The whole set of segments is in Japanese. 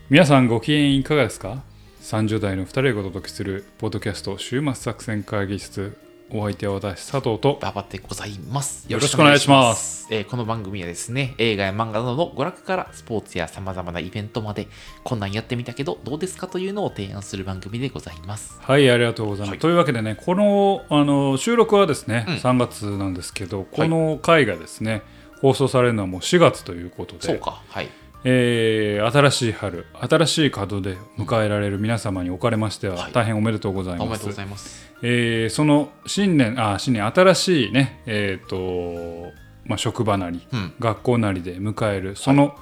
皆さんご機嫌いかがですか？ 30 代の2人がお届けするポッドキャスト週末作戦会議室。お相手は私佐藤と馬場でございます。 よろしくお願いします。 この番組はですね、映画や漫画などの娯楽からスポーツや様々なイベントまで、こんなんやってみたけどどうですかというのを提案する番組でございます。 はい、ありがとうございます。はい、というわけでね、この収録はですね、3月なんですけど、この回がですね、放送されるのはもう4月ということで、 そうか、はい。 新しい春、新しい門で迎えられる皆様におかれましては、大変おめでとうございます。 おめでとうございます。 その新年新しいね、職場なり、学校なりで迎えるその、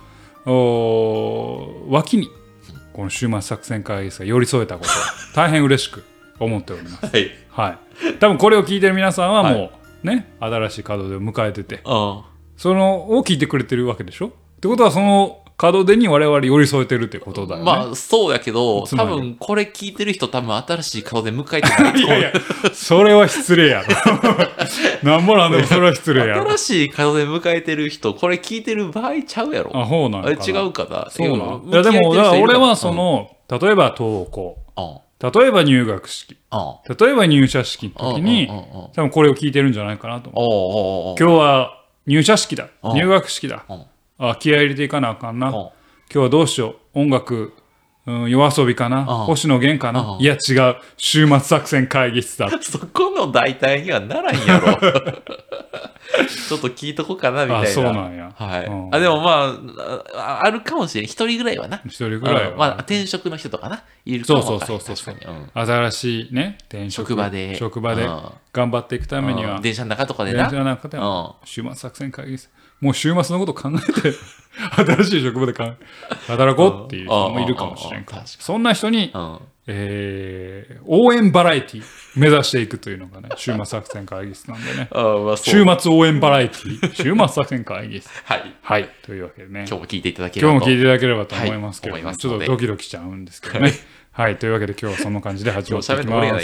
脇にこの週末作戦会議室が寄り添えたことを大変嬉しく思っております。はい。多分これを聞いてる皆さんはもうね、新しい門出を迎えてて、そのを聞いてくれてるわけでしょ。ってことはその門出に我々寄り添えてるってことだよね。 まあそうやけど、多分これ聞いてる人多分新しい門出迎えてないと思う。 いやそれは失礼やろ。なんぼなんでもそれは失礼やろ。 新しい門出迎えてる人、これ聞いてる場合ちゃうやろ。 あ、そうなんかな。 違うかな。 そうなん。いやでもだから俺はその、例えば登校、例えば入学式、例えば入社式の時に、多分これを聞いてるんじゃないかなと思う。今日は入社式だ、入学式だ。気合い入れていかなあかんな。今日はどうしよう。音楽、夜遊びかな。星野源かな。いや違う。週末作戦会議室だ。 そこの代替にはならんやろ。ちょっと聞いとこうかなみたいな。あ、 そうなんや。 はい。でもまあ、あるかもしれん。一人ぐらいはな。 一人ぐらいは。 まあ、転職の人とかな。いるかもしれない。 そう。新しいね、転職。職場で頑張っていくためには。 電車の中とかでな。 電車の中で週末作戦会議室。もう週末のこと考えて、新しい職場で働こうっていう人もいるかもしれんから。そんな人に、応援バラエティ目指していくというのがね、週末作戦会議室なんでね。週末応援バラエティ週末作戦会議室。はい。というわけでね。 今日も聞いていただければと思いますけど、ちょっとドキドキしちゃうんですけどね。はい。というわけで今日はそんな感じで始まっていきます。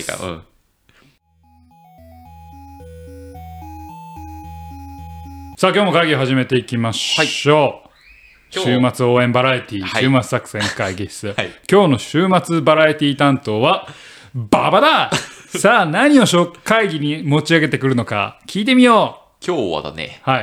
さあ今日も会議を始めていきましょう。週末応援バラエティ、週末作戦会議室。今日の週末バラエティ担当は馬場だ。さあ何を会議に持ち上げてくるのか聞いてみよう。今日はだね。 はい。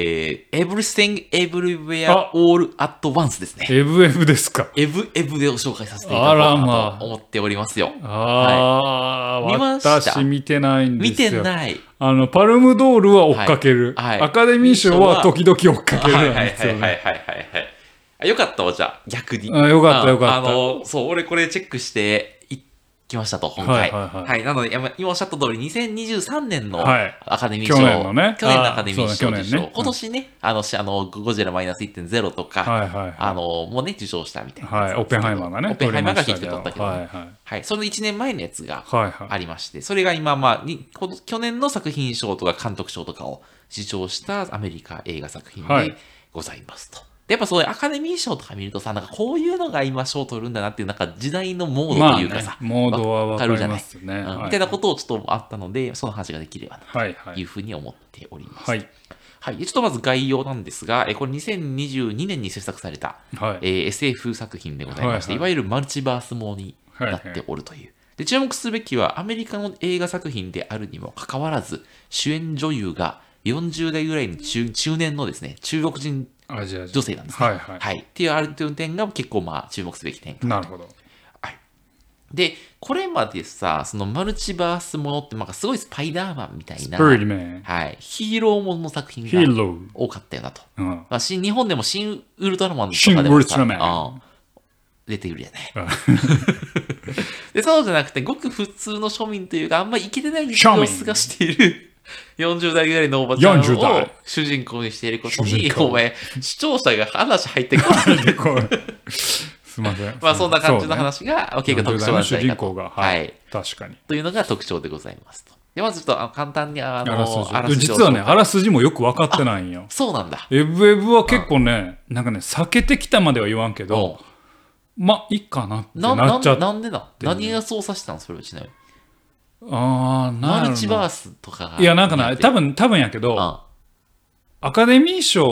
Everything Everywhere All at Once ですね。 エブエブですか。 エブエブで紹介させていただこうかと思っておりますよ。 見ました。私見てないんですよ。 見てない。 パルムドールは追っかける。アカデミー賞は時々追っかけるなんですよね。 よかったわ、じゃあ、逆に。 よかった。 そう、俺これチェックして来ましたと、今回。なので、今おっしゃった通り、2023年のアカデミー賞。 去年のね。 去年のアカデミー賞受賞。今年ね、ゴジラマイナス 1.0 とか、もうね、受賞したみたいな。 オッペンハイマーがね。 オッペンハイマーが結局取ったけど。その1年前のやつがありまして、それが今、去年の作品賞とか監督賞とかを受賞したアメリカ映画作品でございますと。やっぱそういうアカデミー賞とか見るとさ、なんかこういうのが今賞取るんだなっていう、なんか時代のモードというかさ、 モードはわかるじゃない。 みたいなことをちょっとあったので、その話ができればなというふうに思っております。ちょっとまず概要なんですが、これ2022年に制作された、SF 作品でございまして、いわゆるマルチバースものになっておるという。で、注目すべきはアメリカの映画作品であるにもかかわらず、主演女優が40代ぐらいの中年のですね、中国人女性なんですね。っていうあるという点が結構注目すべき点。 なるほど。 で、これまでさ、そのマルチバースものって、すごいスパイダーマンみたいな、ヒーローものの作品が多かったよなと。日本でも新ウルトラマンとかでもさ、出ているやね。で、そうじゃなくて、ごく普通の庶民というか、あんまりイケてない様子がしている40代ぐらいのおばちゃんを主人公にしていることに、お前、視聴者が話入ってこない。 すみません。 そんな感じの話が結構特徴なんじゃないかと。 確かに。 というのが特徴でございますと。で、まずちょっと簡単に実はね、あらすじもよく分かってないんよ。 そうなんだ。 エブエブは結構ね、なんかね、避けてきたまでは言わんけど、いいかなってなっちゃって。 なんでな何が操作したのそれうちの。 マルチバースとか。 いや、なんかな、多分やけど、アカデミー賞っ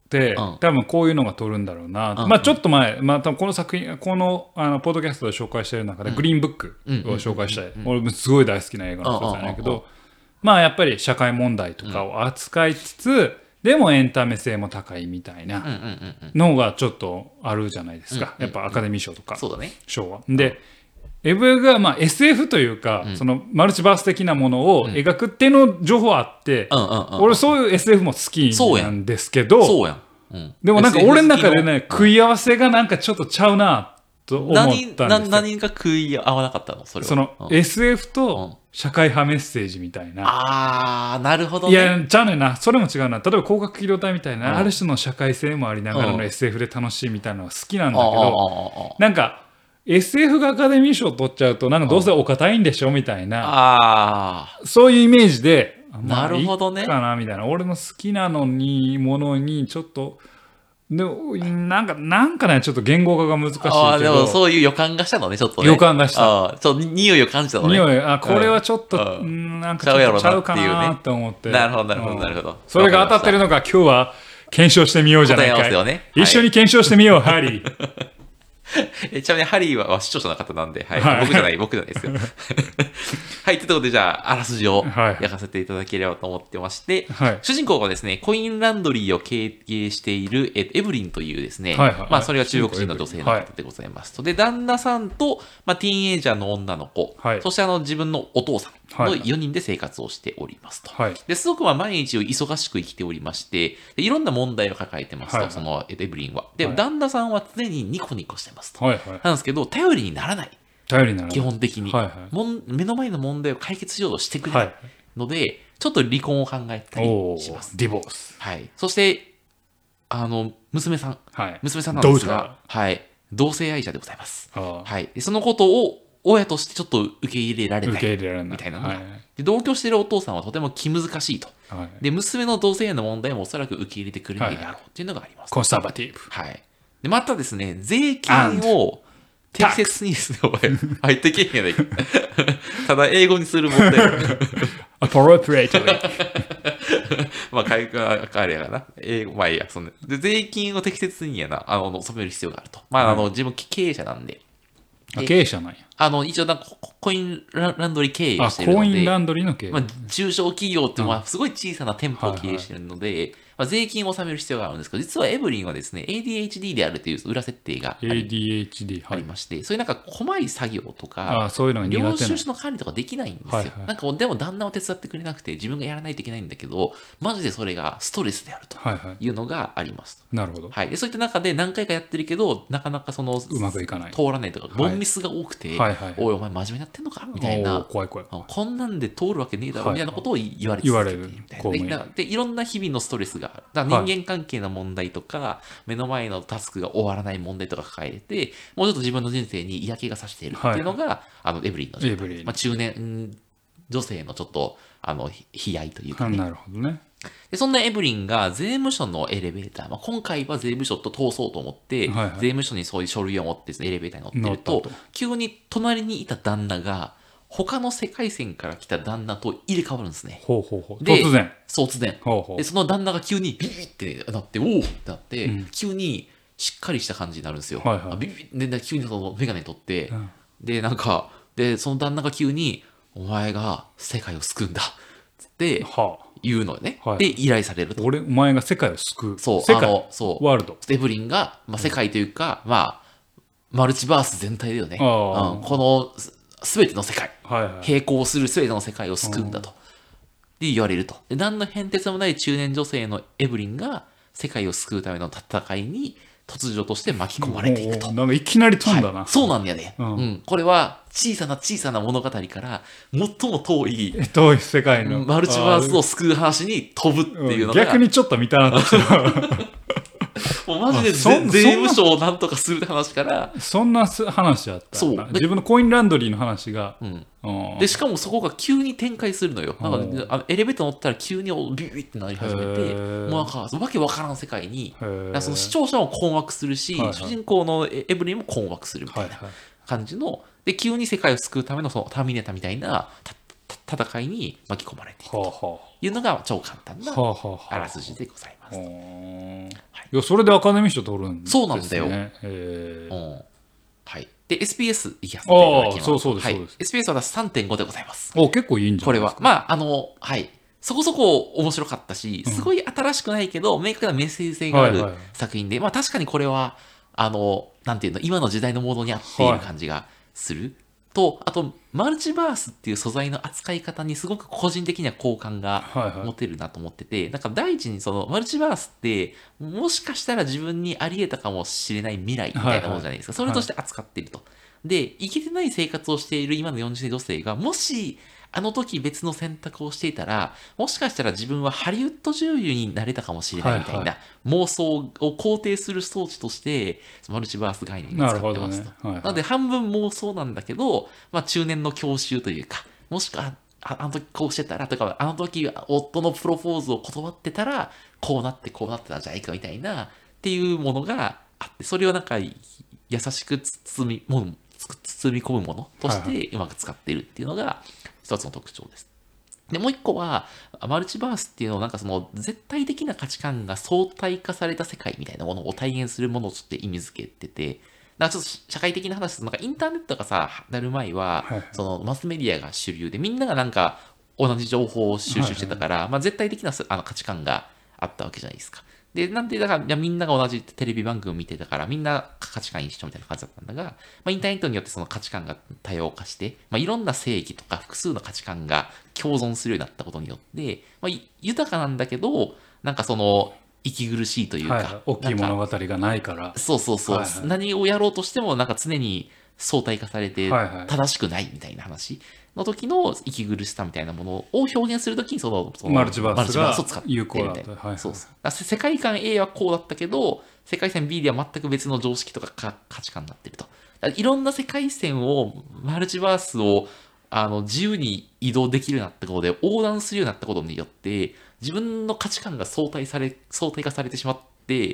て、多分こういうのが撮るんだろうな、まあちょっと前、多分この作品このポッドキャストで紹介してる中で、グリーンブックを紹介したい、俺もすごい大好きな映画の一つなんだけど、まあやっぱり社会問題とかを扱いつつ、でもエンタメ性も高いみたいなのがちょっとあるじゃないですか、やっぱアカデミー賞とか賞は。でエブがまあ SF というか、そのマルチバース的なものを描くっていうの情報あって、俺そういう SF も好きなんですけど、でもなんか俺の中でね、食い合わせがなんかちょっとちゃうなと思ったんですよ。 何が食い合わなかったのそれは。 その SF と社会派メッセージみたいな。 ああ、なるほどね。 いや、ちゃうねんな。それも違うな。例えば広角機動隊みたいな、ある種の社会性もありながらの SF で楽しいみたいなのが好きなんだけど、なんか SF がアカデミー賞取っちゃうと、なんかどうせお堅いんでしょみたいな、そういうイメージで、 なるほどね。 かなみたいな。俺の好きなのに、ものにちょっと、でもなんかね、ちょっと言語化が難しいけど。 でもそういう予感がしたのね、ちょっとね。 予感がした。 ちょっと匂いを感じたのね。 匂い、これはちょっと、なんかちょっとちゃうかなって思って。 なるほど、なるほど、なるほど。 それが当たってるのか、今日は検証してみようじゃないかい。一緒に検証してみよう、ハリー。 ちなみにハリーは視聴者の方なんで、僕じゃないですよ。はい、ということで、じゃあ、あらすじを焼かせていただければと思ってまして、主人公がですね、コインランドリーを経営しているエブリンというですね、まあ、それが中国人の女性の方でございます。で、旦那さんと、まあ、ティーンエイジャーの女の子、そして自分のお父さんの4人で生活をしておりますと。ですごく毎日を忙しく生きておりまして、いろんな問題を抱えてますと、そのエブリンは。で、旦那さんは常にニコニコしてますと。なんですけど、頼りにならない。基本的に、目の前の問題を解決しようとしてくれないので、ちょっと離婚を考えたりします。 ディボース。 はい。そして、娘さんなんですが、同性愛者でございます。はい。そのことを親としてちょっと受け入れられないみたいなのが、で同居しているお父さんはとても気難しいと。で、娘の同性愛の問題もおそらく受け入れてくれないだろうっていうのがあります。 コンサバティブ。 はい。で、またですね、税金を適切にですね、入ってけへんやないか。ただ英語にする問題。 appropriately。 まあ、あれやな。英語、まあいいや、で、税金を適切に納める必要があると。まあ、自分経営者なんで。 経営者なんや。 一応コインランドリー経営をしているので。 コインランドリーの経営。 まあ、中小企業ってすごい小さな店舗を経営しているので、まあ、税金を納める必要があるんですけど、実はエブリンはですね、ADHD であるという裏設定がありまして、そういうなんか細い作業とか、領収書の管理とかできないんですよ。なんかでも旦那を手伝ってくれなくて自分がやらないといけないんだけど、マジでそれがストレスであるというのがあります。 なるほど。 はい。でそういった中で何回かやってるけど、なかなかうまくいかない。 通らないとか、ボンミスが多くて、おいお前真面目になってんのかみたいな、こんなんで通るわけねえだろみたいなことを言われ続けてみたいな。で、いろんな日々のストレスがある。人間関係の問題とか、目の前のタスクが終わらない問題とか抱えて、もうちょっと自分の人生に嫌気がさしているっていうのが、エブリンの状態。まあ、中年女性のちょっと、悲哀というかね。 なるほどね。 でそんなエブリンが税務署のエレベーター、まあ、今回は税務署と通そうと思って、税務署にそういう書類を持ってエレベーターに乗ってると、急に隣にいた旦那が、他の世界線から来た旦那と入れ替わるんですね。 突然。 突然。で、その旦那が急にビビってなって、おおってなって、急にしっかりした感じになるんですよ。ビビって、急にそのメガネ取って、で、なんか、で、その旦那が急に、お前が世界を救うんだって言うのよね。で、依頼されると。 お前が世界を救う。 そう、 世界、ワールド。 エブリンが、まあ、世界というか、まあ、マルチバース全体だよね。この、すべての世界、並行するすべての世界を救うんだと。で言われると。で何の変哲もない中年女性のエブリンが世界を救うための戦いに突如として巻き込まれていくと。 なんかいきなり飛んだな。 そうなんやね。これは小さな小さな物語から最も遠い世界のマルチバースを救う話に飛ぶっていうのが。 逆にちょっと見たなと。 もうマジで税務署をなんとかするって話からそんな話あった。そう自分のコインランドリーの話が、 でしかもそこが急に展開するのよ。なんかエレベーター乗ったら急にビビってなり始めて、もうなんかわけわからん世界に、その視聴者も困惑するし、主人公のエブリンも困惑するみたいな感じの、で急に世界を救うためのそのターミネーターみたいな戦いに巻き込まれているというのが超簡単なあらすじでございます。はい、 いやそれでアカデミー賞取るんですね。 そうなんだよ。はい。で、SPS いきます。 そうです。 SPS は私 3.5 でございます。 結構いいんじゃないですか。 これは、はい。そこそこ面白かったし、すごい新しくないけど、明確なメッセージ性がある作品で、確かにこれは、なんていうの、今の時代のモードに合っている感じがする。と、あと、マルチバースっていう素材の扱い方にすごく個人的には好感が持てるなと思ってて、なんか第一にそのマルチバースって、もしかしたら自分にあり得たかもしれない未来みたいなものじゃないですか。それとして扱っていると。で、生きてない生活をしている今の40代女性が、もし、あの時別の選択をしていたら、もしかしたら自分はハリウッド女優になれたかもしれないみたいな妄想を肯定する装置として、マルチバース概念に使ってますと。なので半分妄想なんだけど、中年の郷愁というか、もしくはあの時こうしてたらとか、あの時夫のプロポーズを断ってたら、こうなってたんじゃないかみたいな、っていうものがあって、それをなんか優しく包み込むものとしてうまく使っているっていうのが一つの特徴です。で、もう一個は、マルチバースっていうのをなんかその絶対的な価値観が相対化された世界みたいなものを体現するものとして意味づけてて、なんかちょっと社会的な話ですと、なんかインターネットがさ、なる前は、そのマスメディアが主流で、みんながなんか同じ情報を収集してたから、絶対的な価値観があったわけじゃないですか。で、なんで、だから、みんなが同じテレビ番組を見てたから、みんな価値観一緒みたいな感じだったんだが、インターネットによってその価値観が多様化して、いろんな正義とか複数の価値観が共存するようになったことによって、豊かなんだけど、なんかその、息苦しいというか、 大きい物語がないから。 そう、何をやろうとしても、なんか常に相対化されて、正しくないみたいな話の時の息苦しさみたいなものを表現するときにそのマルチバースがを使って有効だと。 そう世界観 A はこうだったけど、世界線 B では全く別の常識とか価値観になっていると。いろんな世界線を、マルチバースを自由に移動できるようになったことで、横断するようになったことによって、自分の価値観が相対化されてしまって、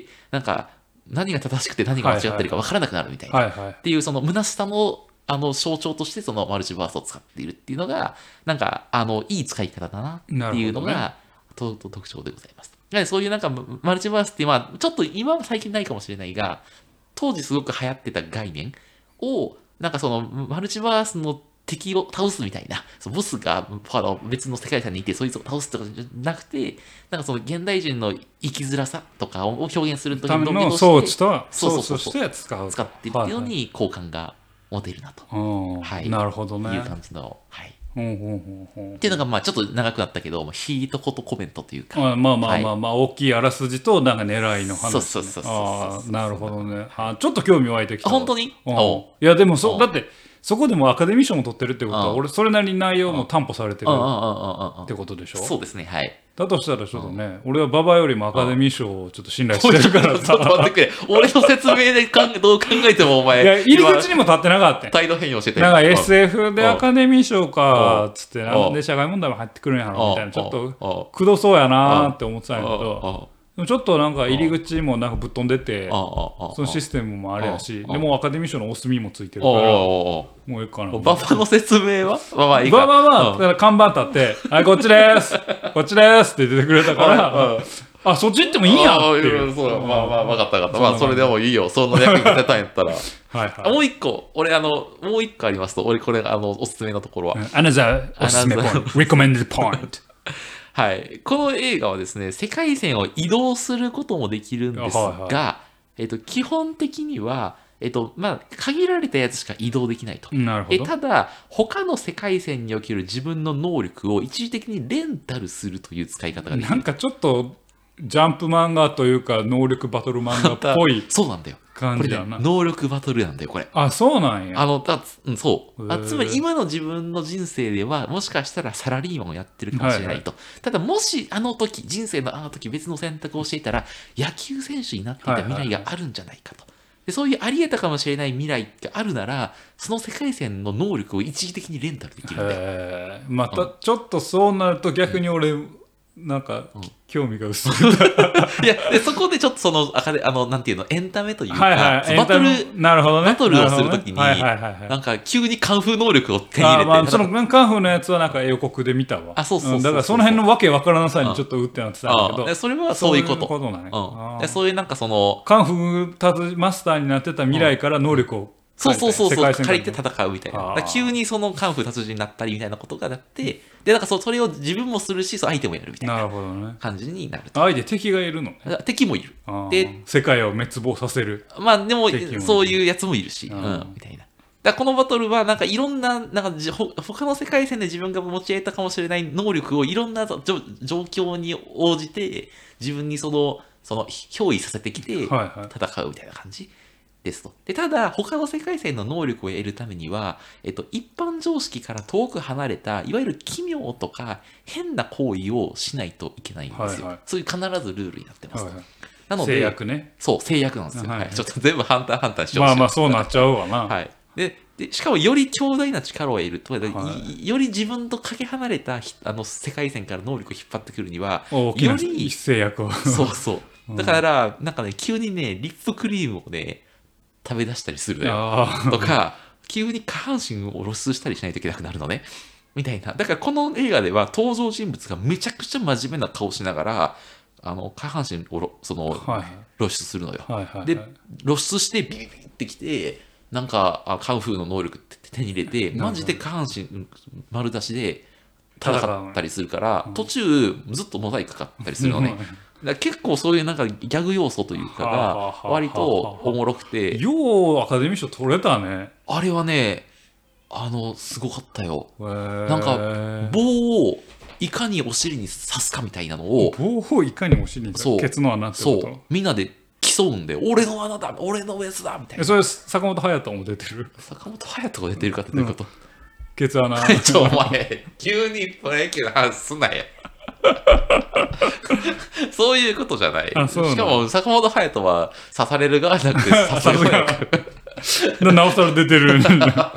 なんか、何が正しくて何が間違ってるか分からなくなるみたいな。っていう、その虚しさの象徴としてそのマルチバースを使っているっていうのが、なんか、いい使い方だなっていうのが、特徴でございます。そういうなんか、マルチバースって、ちょっと今は最近ないかもしれないが、当時すごく流行ってた概念を、なんかその、マルチバースの敵を倒すみたいな、ボスが別の世界線にいて、そいつを倒すとかじゃなくて、なんかその現代人の生きづらさとかを表現するときの装置として使っているっていうのに好感が持てるなと。 なるほどね。 いう感じの。っていうのがちょっと長くなったけど、一言コメントというか。 大きいあらすじとなんか狙いの話。そう。なるほどね。ちょっと興味湧いてきた。 本当に？いやでもだってそこでもアカデミー賞も取ってるってことは、俺それなりに内容も担保されてるってことでしょ。 そうですね。はい。 だとしたらちょっとね、俺は馬場よりもアカデミー賞をちょっと信頼してるからさ。 ちょっと待ってくれ。俺の説明でどう考えてもお前。 いや、入り口にも立ってなかった。 態度変容してて。 なんか SF でアカデミー賞か、つって、なんで社会問題も入ってくるんやろみたいな、ちょっとくどそうやなって思ってたんやけど、でもちょっとなんか入り口もなんかぶっ飛んでて、そのシステムもあれやし、でもアカデミー賞のお墨もついてるから、もういいかな。 馬場の説明は馬場は看板立って、はい、こっちですこっちですって出てくれたから、そっち行ってもいいんやっていう。 分かった。それでもいいよ。その役に立てたんやったら。もう一個、俺もう一個ありますと、俺これおすすめのところは。 Another おすすめポイント。recommended point。 はい。この映画はですね、世界線を移動することもできるんですが、基本的には、限られたやつしか移動できないと。 なるほど。 ただ、他の世界線における自分の能力を一時的にレンタルするという使い方ができる。 なんかちょっと、ジャンプ漫画というか、能力バトル漫画っぽいそうなんだよ。 感じだな。 能力バトルなんだよ、これ。 そうなんや。 そう。つまり今の自分の人生では、もしかしたらサラリーマンをやってるかもしれないと。ただ、もし人生のあの時別の選択をしていたら、野球選手になっていた未来があるんじゃないかと。でそういうあり得たかもしれない未来があるなら、その世界線の能力を一時的にレンタルできるんだよ。 またちょっとそうなると逆に俺、 なんか、興味が薄い。 いや、で、そこでちょっとその、なんていうの、エンタメというか、 バトルをするときに、なんか急にカンフー能力を手に入れて。 まあ、そのカンフーのやつはなんか予告で見たわ。 そう。 だからその辺のわけわからなさにちょっとうってなってたんだけど。 それはそういうこと。そういうなんかその、 カンフーマスターになってた未来から能力を、 そう借りて戦うみたいな。急にそのカンフー達人になったりみたいなことがなって、で、なんかそれを自分もするし、相手もやるみたいな感じになると。 相手敵がいるのね。 敵もいる。 で、世界を滅亡させる。 まあでも、そういうやつもいるし、みたいな。だこのバトルは、なんかいろんな、なんか他の世界線で自分が持ち得たかもしれない能力をいろんな状況に応じて、自分にその憑依させてきて、戦うみたいな感じ。ですと。で、ただ、他の世界線の能力を得るためには、一般常識から遠く離れた、いわゆる奇妙とか変な行為をしないといけないんですよ。そういう必ずルールになってます。なので、 制約ね。 そう、制約なんですよ。ちょっと全部ハンターハンターしよう。 まあそうなっちゃうわな。 で、しかもより強大な力を得ると、より自分とかけ離れた世界線から能力を引っ張ってくるには、より制約を。 そう。だから、なんかね、急にね、リップクリームをね、食べ出したりするのよ。とか、急に下半身を露出したりしないといけなくなるのね。みたいな。だからこの映画では登場人物がめちゃくちゃ真面目な顔しながら、下半身を露出するのよ。で、露出してビビビってきて、なんかカンフーの能力手に入れて、マジで下半身丸出しで戦ったりするから、途中ずっとモザイクかかったりするのね。結構そういうなんかギャグ要素というかが割とおもろくて、 ようアカデミー賞取れたね。 あれはね、すごかったよ。なんか棒をいかにお尻に刺すかみたいなのを、 棒をいかにお尻に刺す、ケツの穴ってこと。そう、 みんなで競うんで、俺の穴だ、俺のやつだみたいな。 それ坂本勇人も出てる。 坂本勇人が出てるかってどういうこと？ ケツ穴。 お前急にプロ野球の話すなよ。そういうことじゃない。しかも坂本勇人は刺される側じゃなくて刺される側。 なおさら出てる。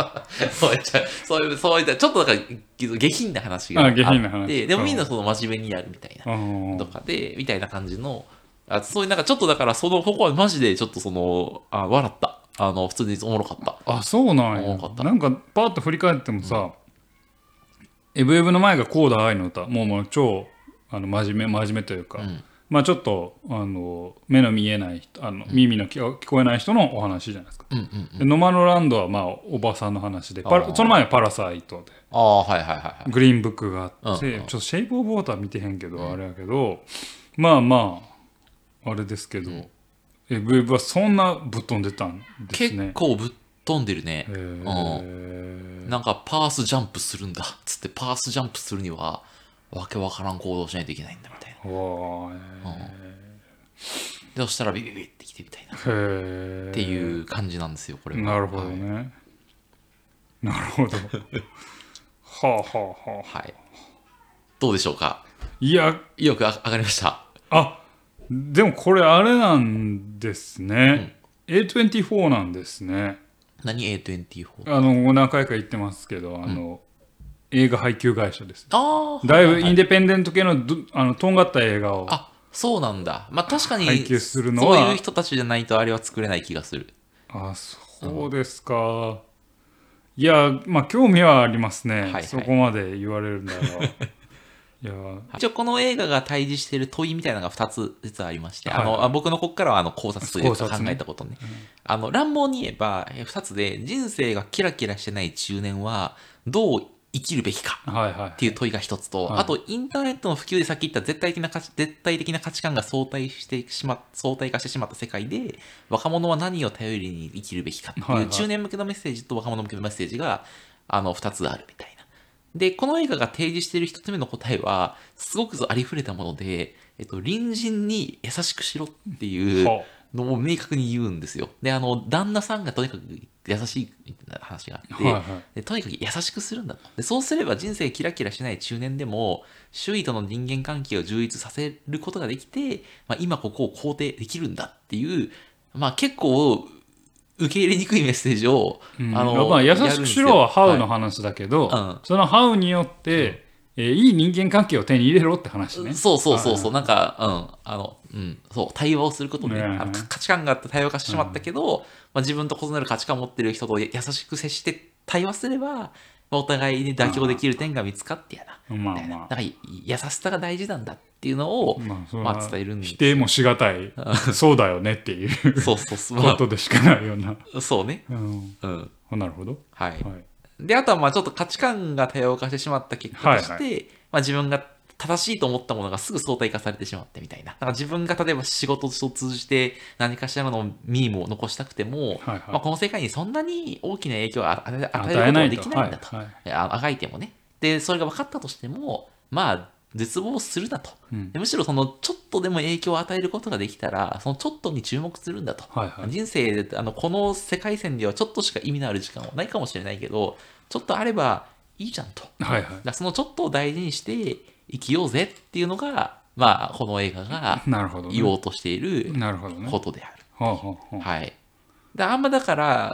そういったちょっとなんか下品な話があって、でもみんなその真面目にやるみたいなとかでみたいな感じの、そういうなんかちょっとだからここはマジでちょっと笑った。普通におもろかった。 そうなんや。なんかパッと振り返ってもさ、エブエブの前がコーダ愛の歌、もう超真面目というか、まあちょっと目の見えない人、耳の聞こえない人のお話じゃないですか。でノマドランドはまあおばさんの話で、その前はパラサイトで、グリーンブックがあって、ちょっとシェイプオブウォーター見てへんけど、あれやけど、まああれですけど、エブエブはそんなぶっ飛んでたんですね。 結構ぶっ飛んでるね。なんかパースジャンプするんだっつって、パースジャンプするにはわけわからん行動しないといけないんだみたいな。でそしたらビビビってきてみたいなっていう感じなんですよ、これは。 なるほどね。なるほど。 はい。どうでしょうか。 いや、 意欲上がりました。 でもこれあれなんですね。A24 なんですね。 何 A24？ 何回か言ってますけど、映画配給会社です。だいぶインデペンデント系のとんがった映画を。 そうなんだ。まあ確かに配給するのはそういう人たちじゃないとあれは作れない気がする。 そうですか。いや、まあ興味はありますね。そこまで言われるんだろう。 一応この映画が対峙している問いみたいなのが2つ実はありまして、僕のここからは考察というか考えたことね。乱暴に言えば2つで、人生がキラキラしてない中年はどう生きるべきかっていう問いが1つと、あとインターネットの普及でさっき言った絶対的な価値観が相対化してしまった世界で、若者は何を頼りに生きるべきかっていう中年向けのメッセージと若者向けのメッセージが2つあるみたいな。で、この映画が提示している1つ目の答えは、すごくありふれたもので、隣人に優しくしろっていうのを明確に言うんですよ。で、旦那さんがとにかく優しいみたいな話があって、でとにかく優しくするんだと。で、そうすれば人生キラキラしない中年でも、周囲との人間関係を充実させることができて、今ここを肯定できるんだっていう、結構、受け入れにくいメッセージを、 優しくしろはハウの話だけど、そのハウによって、 いい人間関係を手に入れろって話ね。 そう、なんか、そう、対話をすることで、価値観があって対話化してしまったけど、自分と異なる価値観を持ってる人と優しく接して対話すれば、お互いに妥協できる点が見つかってやな。みたいな。だから優しさが大事なんだっていうのを、伝えるんで。 否定もしがたい。そうだよねっていうことでしかないような。 そうね。 なるほど。 はい。で、あとはちょっと価値観が多様化してしまった結果として、自分が正しいと思ったものがすぐ相対化されてしまってみたいな。だから自分が例えば仕事を通じて何かしらのミームを残したくても、この世界にそんなに大きな影響を与えることはできないんだと。あがいてもね。で、それが分かったとしても、絶望するなと。むしろちょっとでも影響を与えることができたら、そのちょっとに注目するんだと。人生で、この世界線ではちょっとしか意味のある時間はないかもしれないけど、ちょっとあればいいじゃんと。そのちょっとを大事にして生きようぜっていうのが、この映画が言おうとしていることである。はい。あんまだから、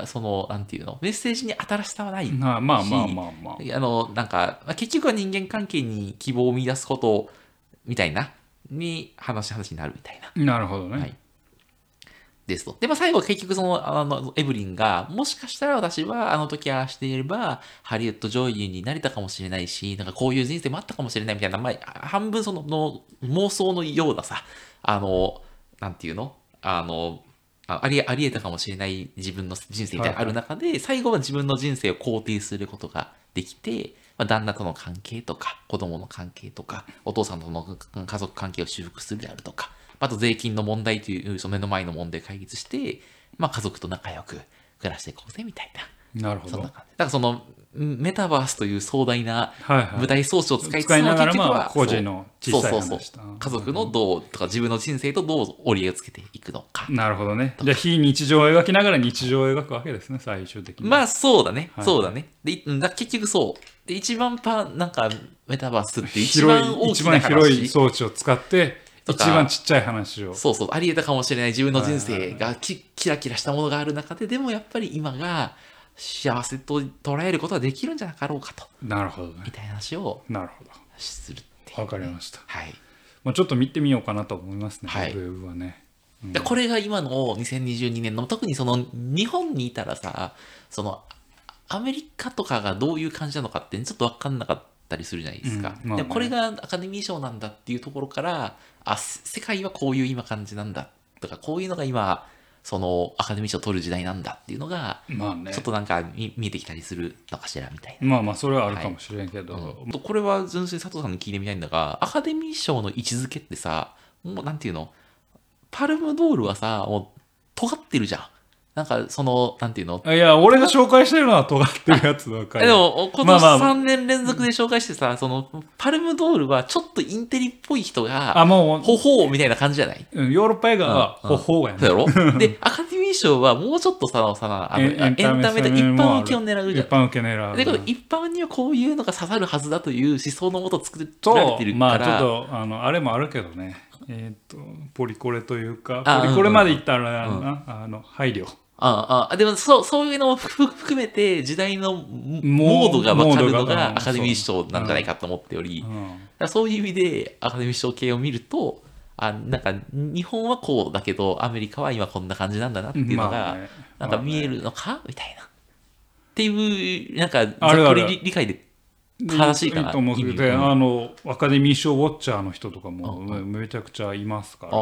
なんていうの、メッセージに新しさはないし、なんか、結局は人間関係に希望を見出すことみたいな、話になるみたいな。 なるほどね。 はい。ですと。で、最後結局エブリンが、もしかしたら私はあの時ああしていれば、ハリウッド女優になれたかもしれないし、なんかこういう人生もあったかもしれないみたいな、半分妄想のようなさ、なんていうのあり得たかもしれない自分の人生みたいなのがある中で、最後は自分の人生を肯定することができて、旦那との関係とか、子供の関係とか、お父さんとの家族関係を修復するであるとか、あと税金の問題という目の前の問題を解決して、家族と仲良く暮らしていこうぜみたいな。 なるほど。 そんな感じ。だからメタバースという壮大な舞台装置を使いつつも、 結局は個人の小さい話家族のどうとか自分の人生とどう折り合いをつけていくのか。 なるほどね。じゃあ非日常を描きながら日常を描くわけですね、最終的に。 そうだね。そうだね。で、結局そう。で、一番なんかメタバースって一番大きな話。 一番広い装置を使って、一番ちっちゃい話を。 あり得たかもしれない自分の人生がキラキラしたものがある中で、でもやっぱり今が幸せと捉えることができるんじゃなかろうかと。 なるほどね。 みたいな話をするっていう。 わかりました。 はい。 ちょっと見てみようかなと思いますね。 はい。 ウェブはね。 でこれが今の2022年の、特に日本にいたらさ、アメリカとかがどういう感じなのかってちょっと分かんなかったりするじゃないですか。でこれがアカデミー賞なんだっていうところから、世界はこういう今感じなんだとか、こういうのが今、アカデミー賞を取る時代なんだっていうのが、ちょっとなんか見えてきたりするのかしらみたいな。 それはあるかもしれんけど。 これは純粋に佐藤さんに聞いてみたいんだが、アカデミー賞の位置づけってさ、もうなんていうの、パルムドールはさ、もう尖ってるじゃん。なんかなんていうの、 いや、俺が紹介してるのは尖ってるやつだから。 でも、今年3年連続で紹介してさ、パルムドールはちょっとインテリっぽい人が、ほほうみたいな感じじゃない？ ヨーロッパ映画はほほうやね。 そうやろ？で、アカデミー賞はもうちょっとエンタメと一般受けを狙うじゃん。 一般受け狙う。 で、一般にはこういうのが刺さるはずだという思想のもと作られてるから。 ちょっと、あれもあるけどね。ポリコレというか、ポリコレまでいったら、配慮。 でもそういうのも含めて時代のモードが分かるのがアカデミー賞なんじゃないかと思っており、そういう意味でアカデミー賞系を見ると、なんか日本はこうだけどアメリカは今こんな感じなんだなっていうのがなんか見えるのかみたいなっていうなんかざっくり理解で正しいかなと思うけど、アカデミー賞ウォッチャーの人とかもめちゃくちゃいますから。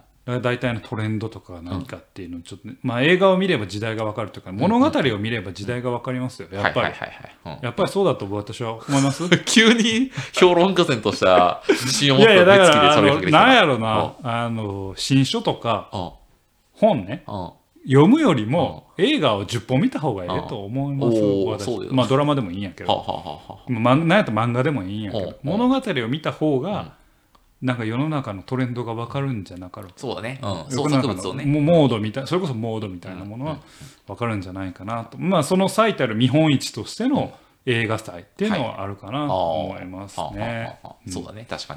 大体のトレンドとか何かっていうのをちょっと、映画を見れば時代が分かるというか、物語を見れば時代が分かりますよ、やっぱり。やっぱりそうだと私は思います。 急に評論家然とした自信を持った目つきでそれをかけてきた。なんやろな、新書とか本ね、読むよりも映画を10本見た方がいいと思います、私。ドラマでもいいんやけど、なんやったら漫画でもいいんやけど、物語を見た方が、なんか世の中のトレンドが分かるんじゃなかろう。 そうだね。創作物をね。 モードみたい、それこそモードみたいなものは分かるんじゃないかなと。その最たる見本市としての映画祭っていうのはあるかなと思いますね。 そうだね、確かに。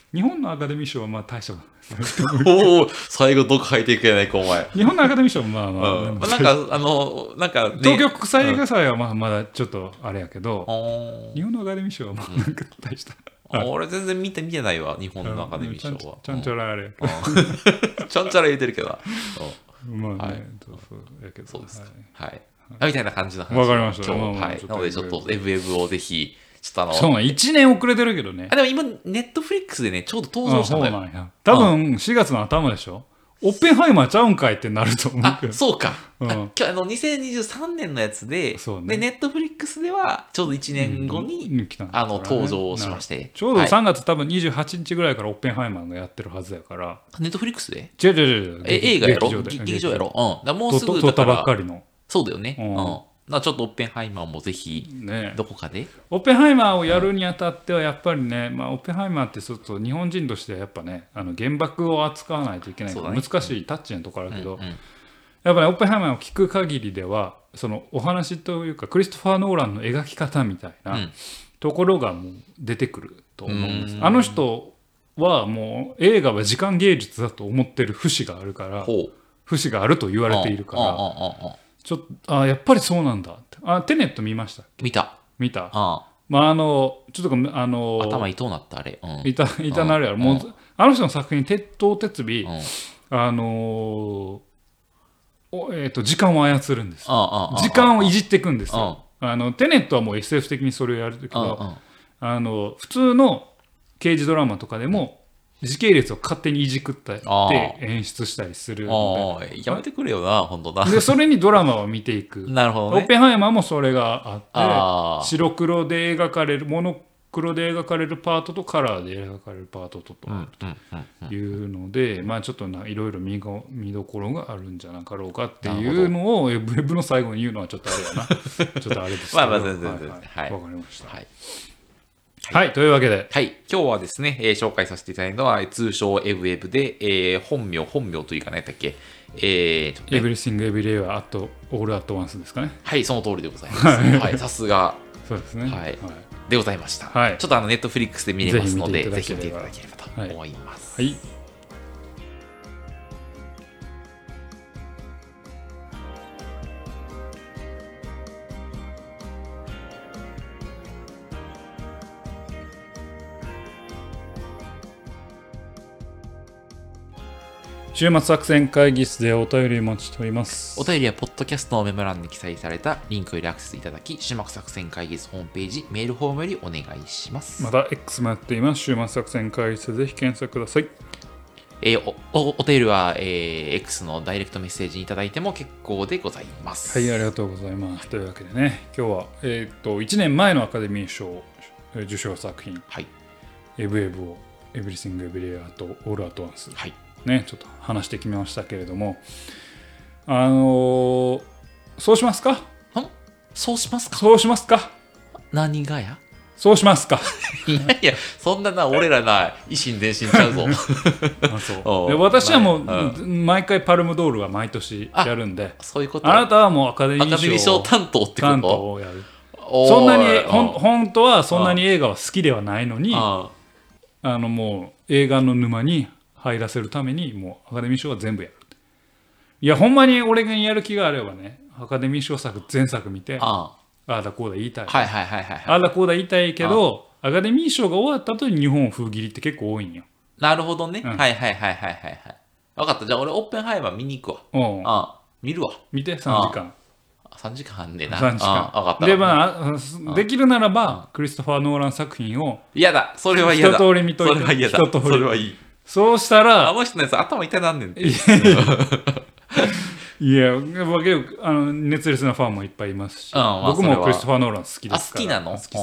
日本のアカデミー賞はまあ大したおお、最後どこ入っていけないかお前。 日本のアカデミー賞はまあまあ、 なんか、ね、 東京国際映画祭はまあまだちょっとあれやけど、日本のアカデミー賞はまあなんか大した。 俺全然見てないわ、日本のアカデミー賞は。 ちゃんちゃらあれ。 ちゃんちゃら言うてるけど。 まあね、 そうです。はい。みたいな感じの話。 わかりました。 はい。なのでちょっとエブエブをぜひ、ちょっとそうなん、1年遅れてるけどね。 でも今、ネットフリックスでね、ちょうど登場したのよ。 多分4月の頭でしょ。オッペンハイマーちゃうんかいってなると思うけど。 そうか。2023年のやつで、で、ネットフリックスではちょうど1年後に登場しまして。 ちょうど3月多分28日ぐらいからオッペンハイマーがやってるはずやから。 ネットフリックスで違う。 映画やろ劇場やろもうすぐ撮ったばっかりの。 そうだよね。ちょっとオッペンハイマーもぜひ、どこかで。 オッペンハイマーをやるにあたってはやっぱりね、まあ、オッペンハイマーってちょっと日本人としてはやっぱね、原爆を扱わないといけないから難しいタッチのところだけど、やっぱりオッペンハイマーを聞く限りでは、そのお話というかクリストファー・ノーランの描き方みたいなところがもう出てくると思うんです。あの人はもう映画は時間芸術だと思ってる節があるから、節があると言われているから。ちょっとやっぱりそうなんだって。テネット見ました？ 見た。 まあちょっと頭痛うなったあれ。 痛なるやろ。もうあの人の作品鉄頭鉄尾時間を操るんです。時間をいじっていくんですよ。テネットはもう SF 的にそれをやるけど、普通の刑事ドラマとかでも時系列を勝手にいじくったり演出したりするので、やめてくれよな、本当だ。 でそれにドラマを見ていく。 なるほどね。 オッペンハイマーもそれがあって、白黒で描かれるモノクロで描かれるパートとカラーで描かれるパートというので、まあちょっといろいろ見どころがあるんじゃなかろうかっていうのをウェブの最後に言うのはちょっとあれやな。ちょっとあれですけど。 まあ全然。 わかりました。 はい、 というわけで。 はい、今日はですね、紹介させていただいたのは、通称エブエブで、本名というか何だっけ、 Everything Everywhere at All at Once ですかね。 はい、その通りでございます。はい、さすが。 そうですね。 はい。でございました。 はい。 ちょっとネットフリックスで見れますので、ぜひ見ていただければと思います。 はい。週末作戦会議室でお便りお待ちしております。 お便りはポッドキャストのメモ欄に記載されたリンクよりアクセスいただき、週末作戦会議室ホームページ、メールフォームよりお願いします。 また X もやっています。週末作戦会議室でぜひ検索ください。 お便りは、X のダイレクトメッセージいただいても結構でございます。 はい、ありがとうございます。というわけでね、今日は、1年前のアカデミー賞受賞作品、 はい、 エブエブを Everything Everywhere と All at Once、 はい、 ね、ちょっと話してきましたけれども、そうしますか？ そうしますか？ そうしますか？ 何がや？ そうしますか？ いや、そんな俺らな、維新伝心ちゃうぞ。 で私はもう、毎回パルムドールは毎年やるんで、 そういうこと。 あなたはもうアカデミー賞担当ってこと？ 担当をやる。そんなに本当はそんなに映画は好きではないのに、もう映画の沼に入らせるためにもうアカデミー賞は全部やる。いやほんまに俺がやる気があればね、アカデミー賞作全作見て、ああだこうだ言いたい。ああだこうだ言いたいけど、アカデミー賞が終わった後に日本封切りって結構多いんよ。 なるほどね。はい。分かった。じゃあ俺オッペンハイマー見に行くわ。見るわ。 見て3時間。 3時間でな。 3時間。 分かった。 でまあできるならばクリストファー・ノーラン作品を嫌だ。それは嫌だ。 一通り見といて。 それは嫌だ。それはいい。 そうしたらあの人のやつ頭痛なんねんて。 いや熱烈なファンもいっぱいいますし、僕もクリストファー・ノーラン好きですから。 好きなの？ 好き。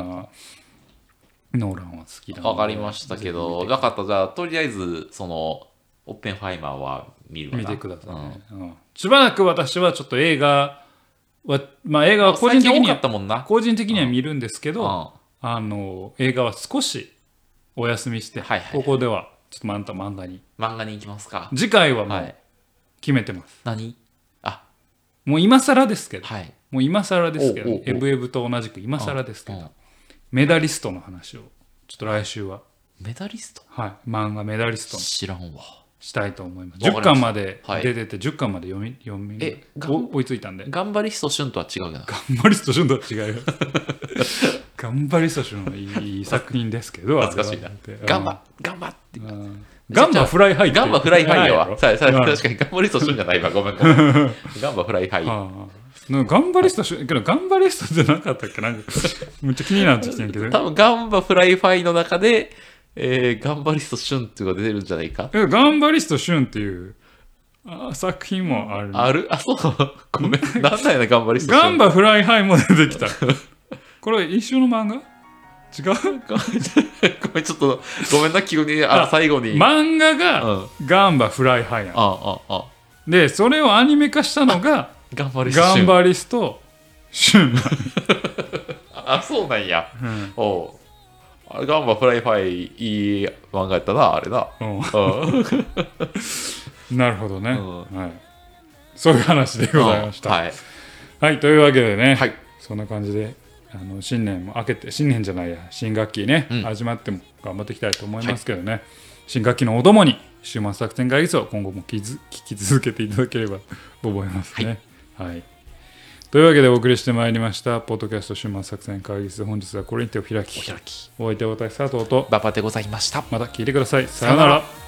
ノーランは好きだ。 わかりましたけど、分かった。じゃあとりあえずそのオッペンハイマーは見てください。しばらく私はちょっと映画は映画は個人的には見るんですけど、映画は少しお休みして、ここではちょっと漫画に行きますか。 次回はもう決めてます。 何？ もう今更ですけど、もう今更ですけど、エブエブと同じく今更ですけど、メダリストの話をちょっと来週はメダリスト？ はい、漫画メダリスト知らんわ。 したいと思います。10巻まで出てて、10巻まで読み追いついたんで。 頑張りストシュンとは違うな。 頑張りストシュンとは違うよ。頑張りストシュンはいい作品ですけど、 懐かしいな。頑張ってガンバフライハイ。 ガンバフライハイやわ。確かにガンバリストシュンじゃないわ。ごめん。ガンバフライハイ。 ガンバリストシュン、けどガンバリストじゃなかったっけ？なんかめっちゃ気になってきてんけど。 多分ガンバフライファイの中で、ガンバリストシュンっていうのが出てるんじゃないか。 ガンバリストシュンっていう作品もある。 ある？そう。ごめん。なんだよな、ガンバリストシュン。 ガンバフライハイも出てきた。これ一緒の漫画？違う？ ごめん、ちょっと、ごめんな、急に、最後に。 漫画がガンバフライハイなの。で、それをアニメ化したのがガンバリストシュン。 そうなんや。ガンバフライファイいい漫画やったな、あれな。 なるほどね、はい。そういう話でございました。はい、というわけでね、そんな感じで新年も明けて、新年じゃないや、新学期ね、始まっても頑張っていきたいと思いますけどね、新学期のお供に週末作戦会議室を今後も聞き続けていただければと思いますね。はい。というわけでお送りしてまいりましたポッドキャスト週末作戦会議室、本日はこれにてお開き。お相手は私佐藤と馬場でございました。 また聞いてください。さようなら。